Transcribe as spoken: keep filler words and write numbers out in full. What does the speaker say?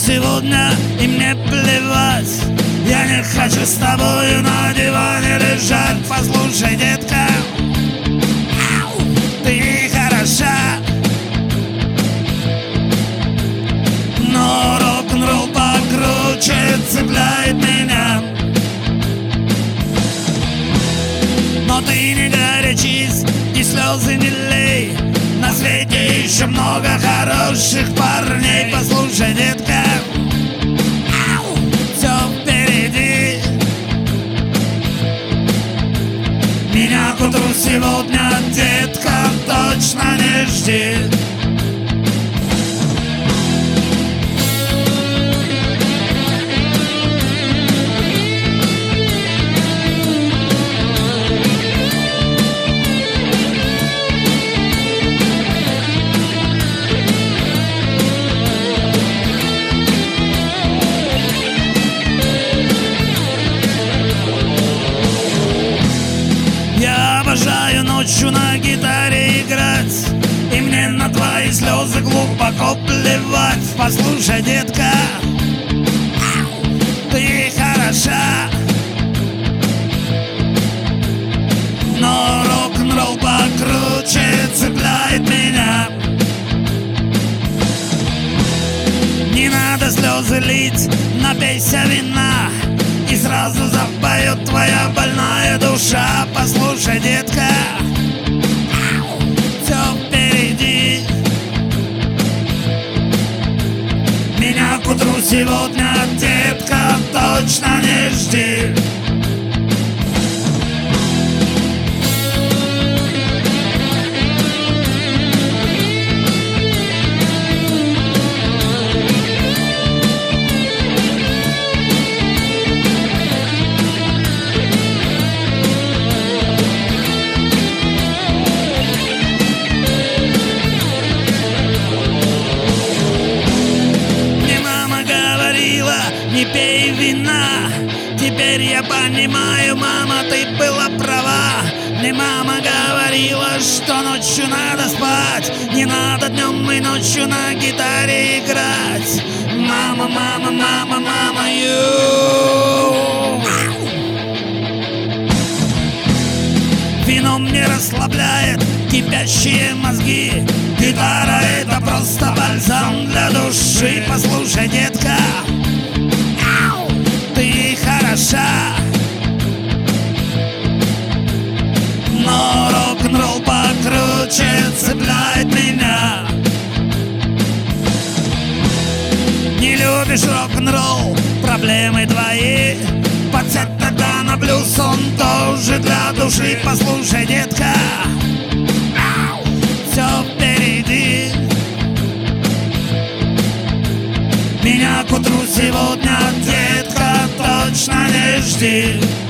сегодня, и мне плевать. Я не хочу с тобою на диване лежать. Послушай, детка, ты хороша, но рок-н-ролл покруче цепляет меня. Но ты не горячись и слезы не лей, на свете еще много хороших парней. Послушай, детка, все впереди. Меня к утру сегодня, детка, точно не жди. Обожаю ночью на гитаре играть, и мне на твои слезы глубоко плевать. Послушай, детка, ты хороша, но рок-н-ролл покруче цепляет меня. Не надо слезы лить, напейся вина, и сразу запоет твоя больная душа. Послушай, детка, все впереди. Меня к утру сегодня, детка, точно не жди. Не пей вина, теперь я понимаю, мама, ты была права. Мне мама говорила, что ночью надо спать, не надо днем и ночью на гитаре играть. Мама, мама, мама, мама, ю. Вино мне расслабляет кипящие мозги, гитара — это просто бальзам для души. Послушай, детка, ты хороша, но рок-н-ролл покруче цепляет меня. Не любишь рок-н-ролл, проблемы твои, подсядь тогда на блюз, он тоже для души. Послушай, детка, все впереди. Меня к утру сегодня, детка, точно не жди.